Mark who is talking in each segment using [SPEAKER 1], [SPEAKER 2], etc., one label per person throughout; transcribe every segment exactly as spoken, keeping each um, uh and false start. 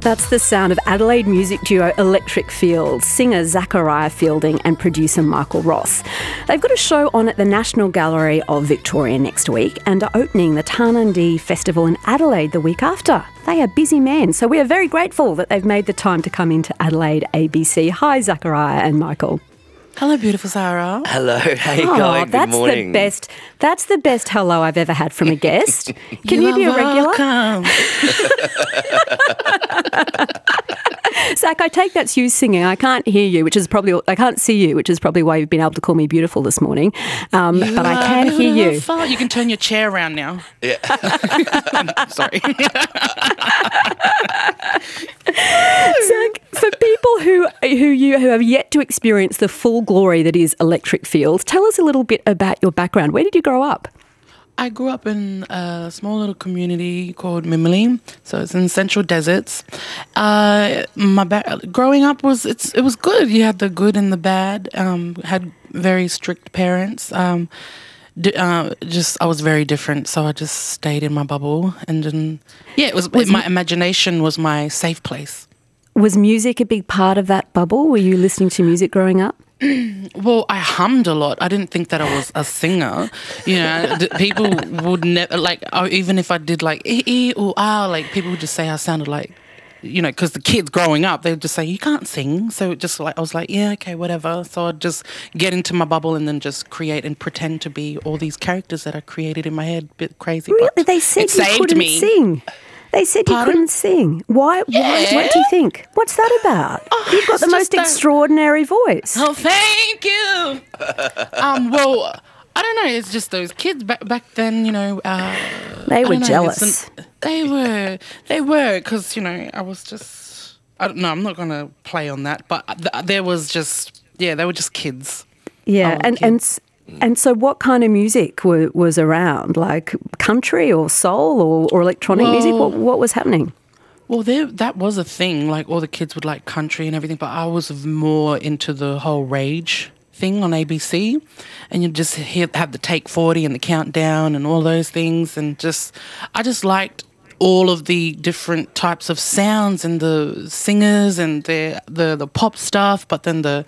[SPEAKER 1] That's the sound of Adelaide music duo Electric Fields, singer Zachariah Fielding and producer Michael Ross. They've got a show on at the National Gallery of Victoria next week and are opening the Tarnandy Festival in Adelaide the week after. They are busy men, so we are very grateful that they've made the time to come into Adelaide A B C. Hi, Zachariah and Michael.
[SPEAKER 2] Hello, beautiful Sarah.
[SPEAKER 3] Hello, how you
[SPEAKER 1] Oh,
[SPEAKER 3] going? Good
[SPEAKER 1] that's
[SPEAKER 3] morning.
[SPEAKER 1] the best. That's the best hello I've ever had from a guest. Can you,
[SPEAKER 2] you
[SPEAKER 1] be a
[SPEAKER 2] are
[SPEAKER 1] regular?
[SPEAKER 2] welcome.
[SPEAKER 1] Zach, I take that's you singing. I can't hear you, which is probably I can't see you, which is probably why you've been able to call me beautiful this morning. Um,
[SPEAKER 2] You
[SPEAKER 1] but I
[SPEAKER 2] are
[SPEAKER 1] can hear you.
[SPEAKER 2] beautiful. You can turn your chair around now.
[SPEAKER 3] Yeah.
[SPEAKER 2] Sorry.
[SPEAKER 1] Zach, for people who who you who have yet to experience the full glory that is Electric Fields, tell us a little bit about your background. Where did you grow up?
[SPEAKER 2] I grew up in a small little community called Mimili, so it's in Central Deserts. Uh, my ba- growing up was it's it was good. You had the good and the bad. Um, had very strict parents. Um, d- uh, just I was very different, so I just stayed in my bubble and then yeah, it was,
[SPEAKER 1] Was
[SPEAKER 2] my
[SPEAKER 1] m-
[SPEAKER 2] imagination was my safe place.
[SPEAKER 1] Was music a big part of that bubble? Were you listening to music growing up?
[SPEAKER 2] Well, I hummed a lot. I didn't think that I was a singer. You know, d- people would never, like, or even if I did like, ee, ee, or ah, like, people would just say I sounded like, you know, because the kids growing up, they would just say, you can't sing. So it just like, I was like, yeah, okay, whatever. So I'd just get into my bubble and then just create and pretend to be all these characters that I created in my head. Bit crazy.
[SPEAKER 1] Really?
[SPEAKER 2] But
[SPEAKER 1] They said
[SPEAKER 2] it
[SPEAKER 1] you
[SPEAKER 2] saved
[SPEAKER 1] couldn't
[SPEAKER 2] me.
[SPEAKER 1] sing. They said
[SPEAKER 2] Pardon?
[SPEAKER 1] you couldn't sing. Why? Why?
[SPEAKER 2] Yeah.
[SPEAKER 1] What do you think? What's that about?
[SPEAKER 2] Oh,
[SPEAKER 1] You've got
[SPEAKER 2] it's
[SPEAKER 1] the most
[SPEAKER 2] just that-
[SPEAKER 1] extraordinary voice.
[SPEAKER 2] Oh, thank you. um, well, I don't know. It's just those kids back back then. You know, uh,
[SPEAKER 1] They
[SPEAKER 2] I
[SPEAKER 1] were
[SPEAKER 2] don't know,
[SPEAKER 1] jealous.
[SPEAKER 2] it's an- they were. They were because you know I was just. I don't know. I'm not gonna play on that, but th- there was just yeah. They were just kids.
[SPEAKER 1] Yeah,
[SPEAKER 2] Oh,
[SPEAKER 1] and and s- and so what kind of music wa- was around? Like country or soul or, or electronic music?
[SPEAKER 2] Well-
[SPEAKER 1] What what was happening?
[SPEAKER 2] Well, there that was a thing. Like all the kids would like country and everything, but I was more into the whole rage thing on A B C, and you just hear, have the Take forty and the countdown and all those things, and just I just liked all of the different types of sounds and the singers and the the the pop stuff, but then the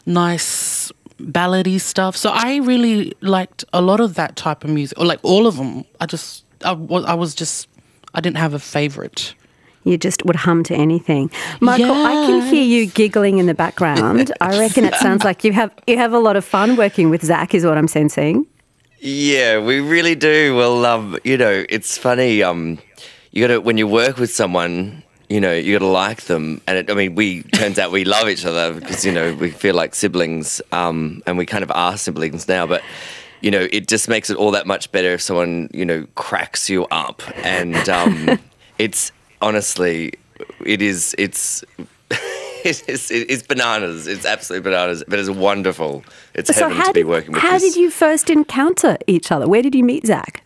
[SPEAKER 2] nice ballady stuff. So I really liked a lot of that type of music, or like all of them. I just I was I was just I didn't have a favorite.
[SPEAKER 1] You just would hum to anything. Michael, I can hear you giggling in the background. I reckon it sounds like you have you have a lot of fun working with Zach, is what I'm sensing.
[SPEAKER 3] Yeah, we really do. Well, um, you know, it's funny. Um, you got to when you work with someone, you know, you got to like them. And it, I mean, we turns out we love each other because you know we feel like siblings, um, and we kind of are siblings now. But you know, it just makes it all that much better if someone you know cracks you up. And um, it's honestly, it is. It's. It's, it's bananas. It's absolutely bananas, but it's wonderful. It's
[SPEAKER 1] So
[SPEAKER 3] heaven
[SPEAKER 1] how
[SPEAKER 3] to be
[SPEAKER 1] did,
[SPEAKER 3] working with
[SPEAKER 1] how
[SPEAKER 3] this.
[SPEAKER 1] did you first encounter each other? Where did you meet Zach?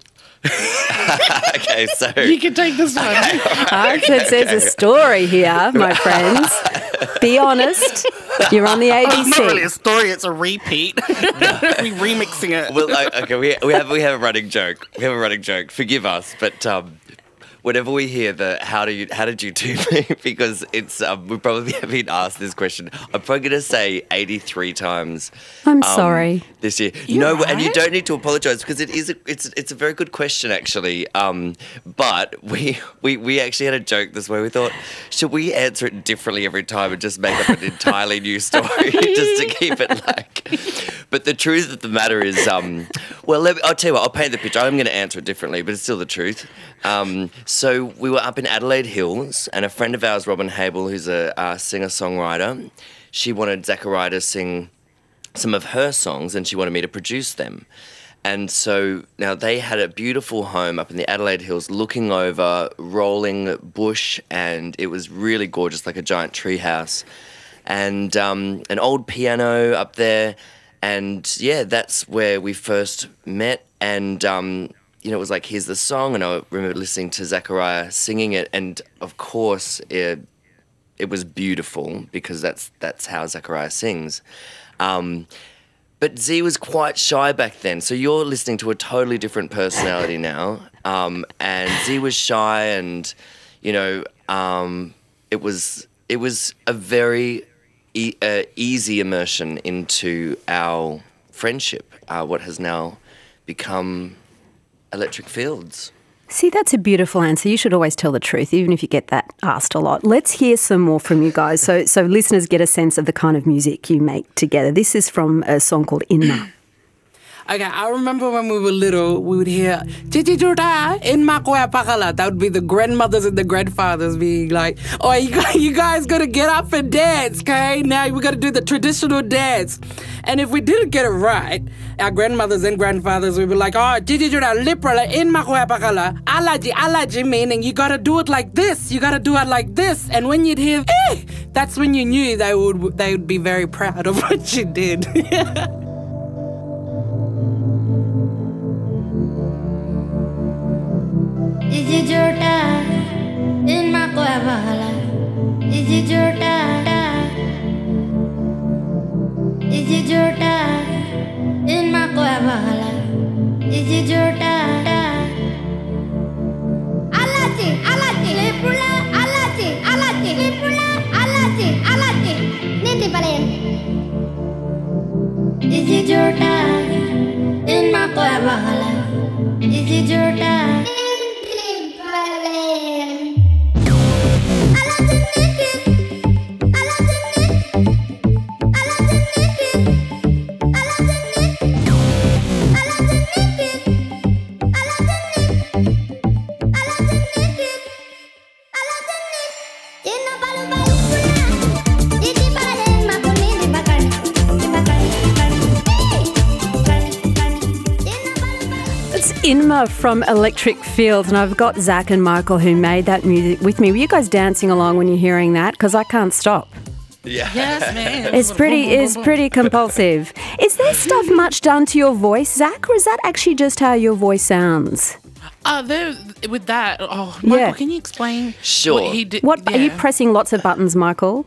[SPEAKER 3] Okay, so
[SPEAKER 2] You can take this one.
[SPEAKER 1] Ah, so there's a story here, my friends. Be honest. You're on the A B
[SPEAKER 2] It's not really
[SPEAKER 1] C.
[SPEAKER 2] a story; it's a repeat. We're remixing it.
[SPEAKER 3] well, like, okay, we we have we have a running joke. We have a running joke. Forgive us, but um, whenever we hear the how do you how did you do me, because it's um, we probably have been asked this question. I'm probably going to say eighty-three times.
[SPEAKER 1] I'm
[SPEAKER 3] um,
[SPEAKER 1] sorry.
[SPEAKER 3] This year,
[SPEAKER 2] You're
[SPEAKER 3] no, and you
[SPEAKER 2] right.
[SPEAKER 3] don't need to apologise because it is a, it's it's a very good question actually. Um, but we, we we actually had a joke this way. We thought, should we answer it differently every time and just make up an entirely new story just to keep it like. But the truth of the matter is, um, well, let me, I'll tell you what. I'll paint the picture. I'm going to answer it differently, but it's still the truth. Um, so we were up in Adelaide Hills, and a friend of ours, Robin Hable, who's a uh, singer-songwriter, she wanted Zachariah to sing some of her songs, and she wanted me to produce them. And so now they had a beautiful home up in the Adelaide Hills looking over rolling bush, and it was really gorgeous, like a giant tree house. And um, an old piano up there. And yeah, that's where we first met. And, um, you know, it was like, here's the song. And I remember listening to Zachariah singing it. And of course, it, it was beautiful because that's that's how Zachariah sings. Um, but Z was quite shy back then. So you're listening to a totally different personality now. Um, and Z was shy and, you know, um, it was it was a very e- uh, easy immersion into our friendship, uh, what has now become Electric Fields.
[SPEAKER 1] See, that's a beautiful answer. You should always tell the truth, even if you get that asked a lot. Let's hear some more from you guys so so listeners get a sense of the kind of music you make together. This is from a song called Inma.
[SPEAKER 2] Okay, I remember when we were little, we would hear "Chichi Chuta in Makoya Pakala." That would be the grandmothers and the grandfathers being like, "Oh, you guys, you guys gotta get up and dance, okay? Now we gotta do the traditional dance." And if we didn't get it right, our grandmothers and grandfathers would be like, "Oh, Chichi Chuta liprala in Makoya Pakala, alaji alaji," meaning you gotta do it like this, you gotta do it like this. And when you'd hear, "Eh," that's when you knew they would they would be very proud of what you did.
[SPEAKER 4] Iji Jota in Makoya Pakala. Iji Jota, Iji Jota in Makoya Pakala. Iji Jota, Alati, Alati, Lepula, Alati, Alati, Lepula, Alati, Alati, Niti Palen. Iji Jota in Makoya Pakala. Iji Jota.
[SPEAKER 1] Inma from Electric Fields, and I've got Zach and Michael who made that music with me. Were you guys dancing along when you're hearing that? Because I can't stop.
[SPEAKER 3] Yeah.
[SPEAKER 2] Yes, man.
[SPEAKER 1] It's pretty, it's pretty compulsive. Is there stuff much done to your voice, Zach, or is that actually just how your voice sounds?
[SPEAKER 2] Uh, there, with that, oh, Michael,
[SPEAKER 1] Yeah.
[SPEAKER 2] can you explain
[SPEAKER 3] Sure.
[SPEAKER 2] what he did?
[SPEAKER 1] What are you
[SPEAKER 2] yeah.
[SPEAKER 1] pressing lots of buttons, Michael?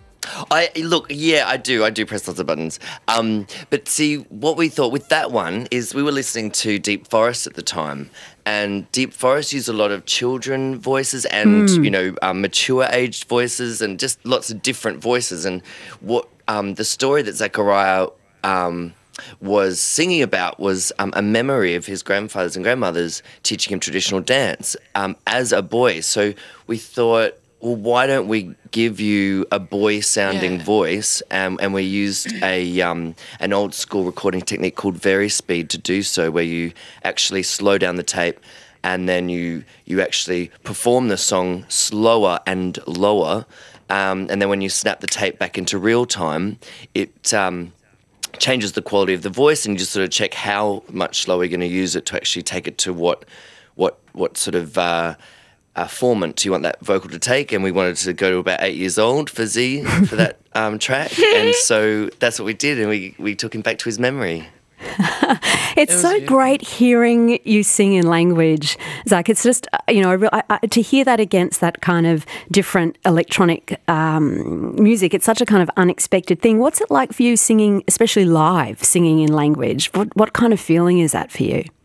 [SPEAKER 3] I look, yeah, I do. I do press lots of buttons. Um, but see, what we thought with that one is we were listening to Deep Forest at the time, and Deep Forest used a lot of children voices and you know um, mature aged voices and just lots of different voices. And what um, the story that Zachariah um, was singing about was um, a memory of his grandfathers and grandmothers teaching him traditional dance um, as a boy. So we thought, well, why don't we give you a boy-sounding
[SPEAKER 2] Yeah.
[SPEAKER 3] voice? Um, and we used a um, an old-school recording technique called Verispeed to do so, where you actually slow down the tape and then you you actually perform the song slower and lower. Um, and then when you snap the tape back into real time, it um, changes the quality of the voice, and you just sort of check how much slower you're going to use it to actually take it to what what what sort of uh, uh, formant you want that vocal to take. And we wanted to go to about eight years old for Z for that um, track, and so that's what we did, and we we took him back to his memory.
[SPEAKER 1] It's
[SPEAKER 2] was
[SPEAKER 1] so
[SPEAKER 2] beautiful.
[SPEAKER 1] great hearing you sing in language, Zach. It's just, uh, you know, I re- I, I, to hear that against that kind of different electronic um, music, it's such a kind of unexpected thing. What's it like for you singing, especially live, singing in language? What, what kind of feeling is that for you?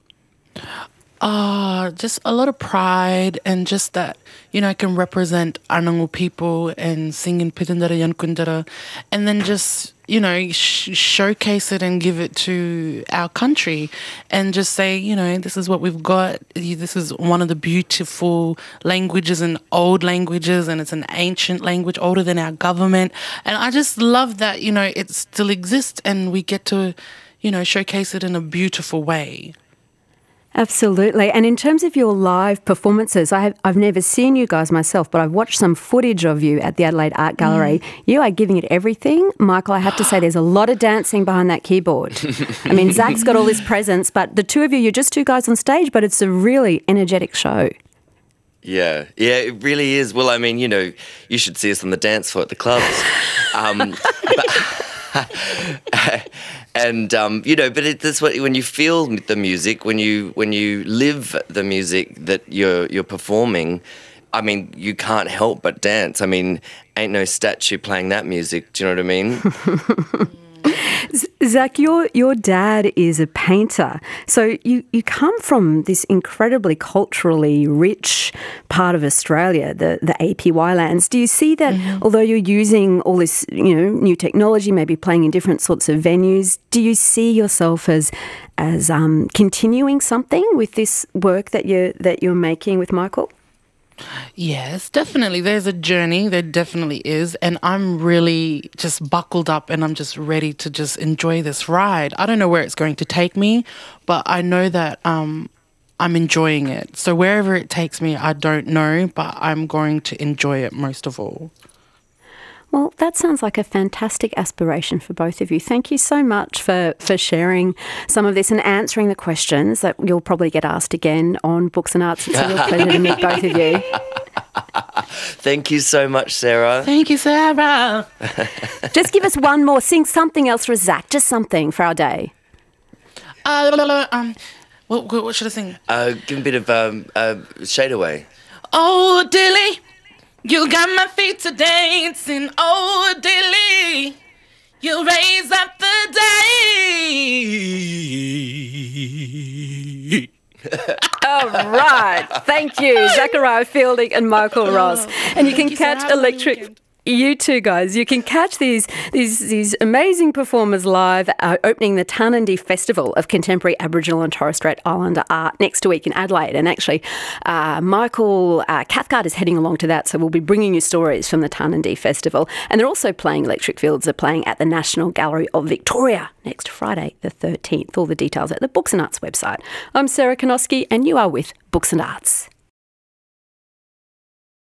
[SPEAKER 2] Uh, just a lot of pride, and just that, you know, I can represent Anangu people and sing in Pitandara Yankundara, and then just, you know, sh- showcase it and give it to our country and just say, you know, this is what we've got. This is one of the beautiful languages and old languages, and it's an ancient language, older than our government. And I just love that, you know, it still exists and we get to, you know, showcase it in a beautiful way.
[SPEAKER 1] Absolutely. And in terms of your live performances, I have, I've never seen you guys myself, but I've watched some footage of you at the Adelaide Art Gallery. Mm. You are giving it everything. Michael, I have to say there's a lot of dancing behind that keyboard. I mean, Zach's got all this presence, but the two of you, you're just two guys on stage, but it's a really energetic show.
[SPEAKER 3] Yeah, yeah, it really is. Well, I mean, you know, you should see us on the dance floor at the clubs. Um, but, and um, you know, but it, that's what when you feel the music, when you when you live the music that you're you're performing. I mean, you can't help but dance. I mean, ain't no statue playing that music. Do you know what I mean?
[SPEAKER 1] Zach, your your dad is a painter, so you, you come from this incredibly culturally rich part of Australia, the, the A P Y lands. Do you see that, mm-hmm. although you're using all this, you know, new technology, maybe playing in different sorts of venues, do you see yourself as as um, continuing something with this work that you that you're making with Michael?
[SPEAKER 2] Yes, definitely. There's a journey. There definitely is. And I'm really just buckled up and I'm just ready to just enjoy this ride. I don't know where it's going to take me, but I know that um, I'm enjoying it. So wherever it takes me, I don't know, but I'm going to enjoy it most of all.
[SPEAKER 1] Well, that sounds like a fantastic aspiration for both of you. Thank you so much for, for sharing some of this and answering the questions that you'll probably get asked again on Books and Arts. It's a real pleasure to meet both of you.
[SPEAKER 3] Thank you so much, Sarah.
[SPEAKER 2] Thank you, Sarah.
[SPEAKER 1] Just give us one more. Sing something else for Zach. Just something for our day.
[SPEAKER 2] Uh, um, what, what should I sing?
[SPEAKER 3] Uh, give a bit of um, uh, Shade Away.
[SPEAKER 2] Oh, Dilly. You got my feet to dancing, oh Dilly, you raise up the day.
[SPEAKER 1] All right, thank you, Zachariah Fielding and Michael Ross. And you can catch Electric. You too, guys. You can catch these these these amazing performers live uh, opening the Tarnandy Festival of Contemporary Aboriginal and Torres Strait Islander Art next week in Adelaide. And actually, uh, Michael uh, Cathcart is heading along to that, so we'll be bringing you stories from the Tarnandy Festival. And they're also playing, Electric Fields are playing at the National Gallery of Victoria next Friday the thirteenth. All the details at the Books and Arts website. I'm Sarah Konoski and you are with Books and Arts.